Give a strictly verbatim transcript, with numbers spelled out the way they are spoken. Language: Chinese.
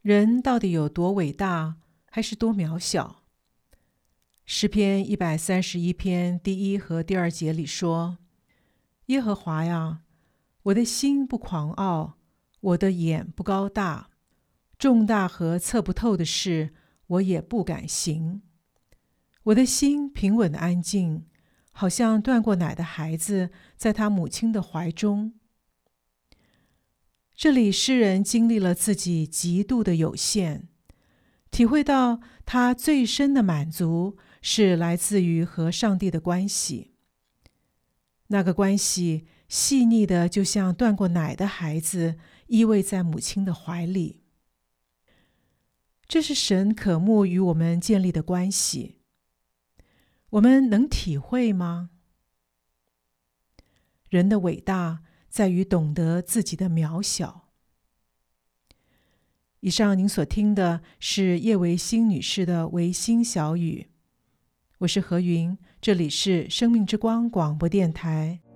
人到底有多伟大，还是多渺小？诗篇一百三十一篇第一和第二节里说：耶和华呀，我的心不狂傲，我的眼不高大，重大和测不透的事，我也不敢行。我的心平稳安静，好像断过奶的孩子在他母亲的怀中。这里诗人经历了自己极度的有限，体会到他最深的满足是来自于和上帝的关系。那个关系细腻的，就像断过奶的孩子依偎在母亲的怀里。这是神渴慕与我们建立的关系，我们能体会吗？人的伟大在于懂得自己的渺小。以上您所听的是叶维新女士的维新小语，我是何云，这里是生命之光广播电台。